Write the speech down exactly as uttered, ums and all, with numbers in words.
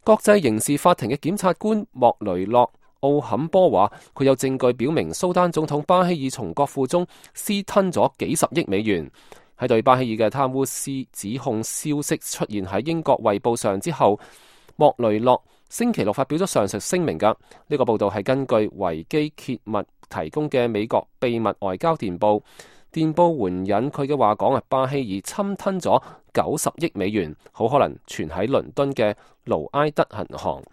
國際刑事法庭嘅檢察官莫雷諾奧坎波話，佢有證據表明蘇丹總統巴希爾從國庫中私吞咗幾十億美元。喺對巴希爾嘅貪污司指控消息出現喺英國衛報上之後，莫雷諾星期六發表咗上述聲明㗎。呢、這個報道係根據維基揭密提供嘅美國秘密外交電報。電報援引佢嘅話講啊，巴希爾侵吞咗九十億美元，好可能存喺倫敦嘅盧埃德銀行。